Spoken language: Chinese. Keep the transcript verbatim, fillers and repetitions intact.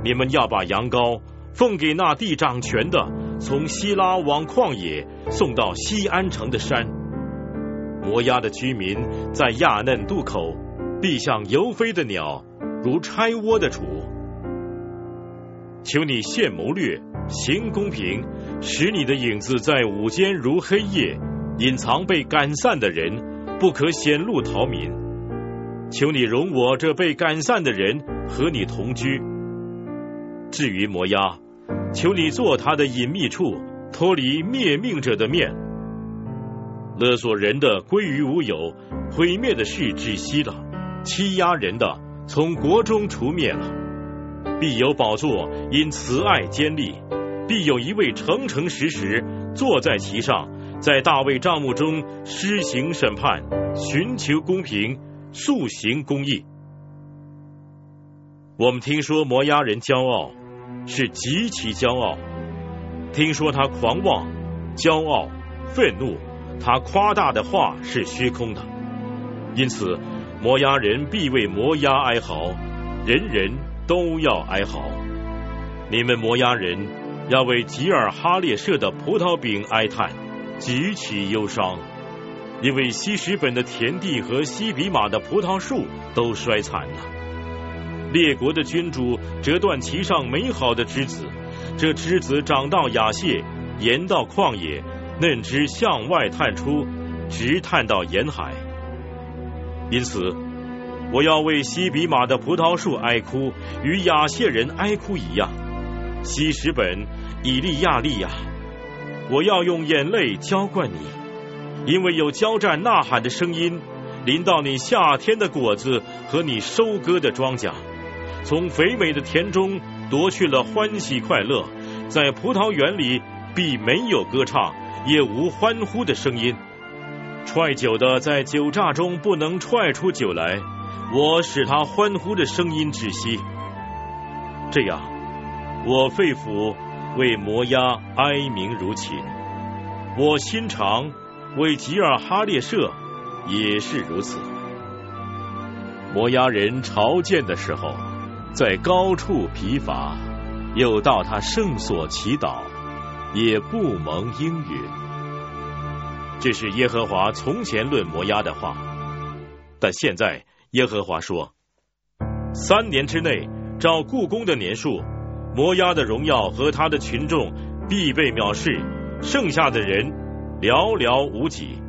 你们要把羊羔奉给那地掌权的，从希拉往旷野送到西安城的山。摩押的居民在亚嫩渡口，必像游飞的鸟，如拆窝的雏。求你现谋略，行公平，使你的影子在午间如黑夜，隐藏被赶散的人，不可显露逃民。求你容我这被赶散的人和你同居。至于摩押，求你做他的隐秘处，脱离灭命者的面。勒索人的归于无有，毁灭的事窒息了，欺压人的从国中除灭了。必有宝座因慈爱坚立，必有一位诚诚实实坐在其上，在大卫帐幕中施行审判，寻求公平，速行公义。我们听说摩押人骄傲，是极其骄傲，听说他狂妄、骄傲、愤怒，他夸大的话是虚空的。因此摩押人必为摩押哀嚎，人人都要哀嚎。你们摩押人要为吉尔哈列舍的葡萄饼哀叹，极其忧伤，因为希实本的田地和西比马的葡萄树都衰残了。列国的君主折断其上美好的枝子，这枝子长到亚谢，延到旷野，嫩枝向外探出，直探到沿海。因此我要为西比马的葡萄树哀哭，与亚谢人哀哭一样。希实本、以利亚利亚，我要用眼泪浇灌你，因为有交战呐喊的声音临到你夏天的果子和你收割的庄稼，从肥美的田中夺去了欢喜快乐，在葡萄园里必没有歌唱，也无欢呼的声音。踹酒的在酒榨中不能踹出酒来，我使他欢呼的声音窒息。这样我肺腑为摩押哀鸣如琴，我心肠为吉尔哈列舍也是如此。摩押人朝见的时候，在高处疲乏，又到他圣所祈祷，也不蒙应允。这是耶和华从前论摩押的话，但现在耶和华说，三年之内照故宫的年数，摩押的荣耀和他的群众必被藐视，剩下的人寥寥无几。